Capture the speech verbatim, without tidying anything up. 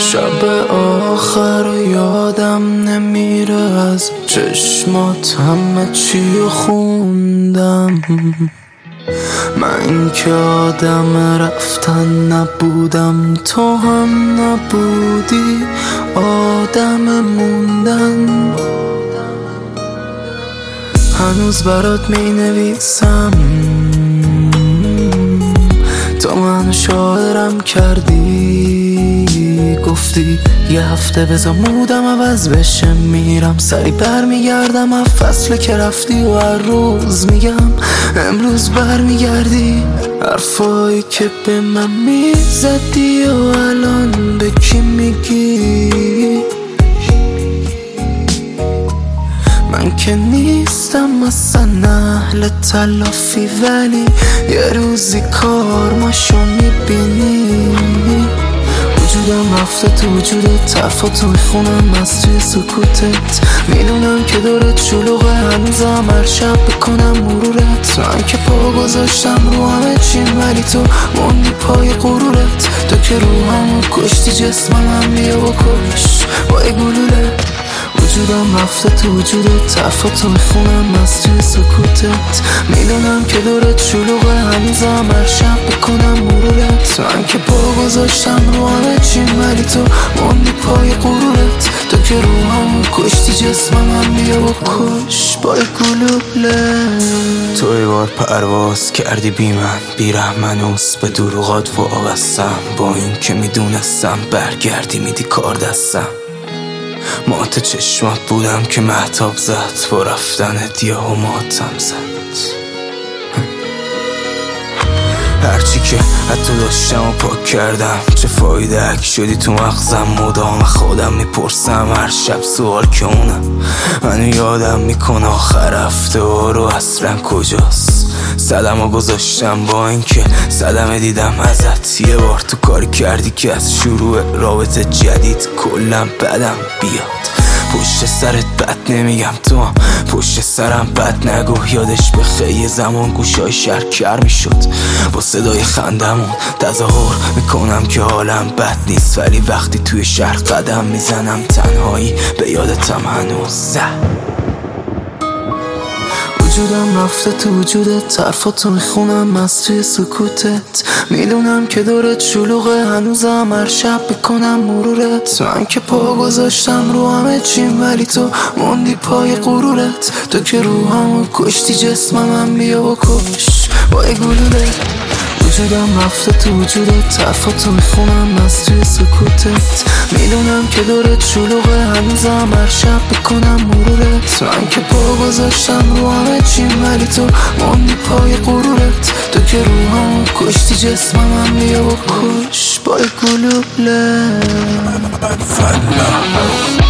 شب آخر یادم نمیره از چشمات همه چی رو خوندم. من که آدم رفتن نبودم، تو هم نبودی آدم موندن. هنوز برات می نویسم، تو منو شاعرم کردی. گفتی یه هفته بذار مودم عوض بشه، میرم سری بر میگردم از فصل که رفتی و هر روز میگم امروز بر میگردی. حرفایی که به من میزدی و الان به کی میگی؟ من که نیستم اصلا اهل تلافی، ولی یه روزی کارماشو میبینی. وجودم رفته تو وجودت، حرفاتو میخونم از توی سکوتت. میدونم که دورت شلوغه، هنوزم هر شب بکنم مرورت. من که پا گذاشتم رو همه چیم، ولی تو موندی پای غرورت. تو که روحمو کشتی، جسمم هم بیا و کش با یه گلوله. وجودم رفته تو وجودت، حرفاتو میخونم از توی سکوتت. میدونم که دورت شلوغه، هنوزم هر شب بکنم مرورت. من که پا گذاشتم رو همه چیم، ولی تو موندی پای غرورت. تو که روحمو کشتی، جسمم هم بیا و کش با یه گلوله. تو یه بار پرواز کردی بی من، بی رحمنوس به دروغات وابستم. با این که میدونستم برگردی میدی کار دستم. مات چشمات بودم که مهتاب زد، با رفتنت یهو ماتم زد. هرچی که حتی داشتم و پاک کردم، چه فایده اگه شدی تو مغزم. مدام خودم میپرسم هر شب سوال که اونم منو یادم میکنه آخر هفته ها رو اصلا کجاست. صدمو گذاشتم با اینکه صدمه دیدم ازت. یه بار تو کاری کردی که از شروع رابطه جدید کلم بدم بیاد. پشت سرت بد نمیگم، تو هم پشت سرم بد نگو. یادش به خیلی زمان گوشای شهر کر میشد با صدای خندمون. تظاهر میکنم که حالم بد نیست، ولی وقتی توی شهر قدم میزنم تنهایی به یادتم هنوز زد. وجودم رفته تو وجودت، حرفاتو میخونم از توی سکوتت. میدونم که دورت شلوغه، هنوزم هر شب بکنم مرورت. من که پا گذاشتم رو همه چیم، ولی تو موندی پای غرورت. تو که روحمو کشتی، جسمم هم بیا و کش با یه گلوله. وجودم رفته تو وجودت، حرفاتو میخونم از توی سکوتت. میدونم که دورت شلوغه، هنوزم هر شب بکنم مرورت. من که پا گذاشتم رو همه چیم، ولی تو موندی پای غرورت. تو که روحمو کشتی، جسمم هم بیا و کش با یه گلوله.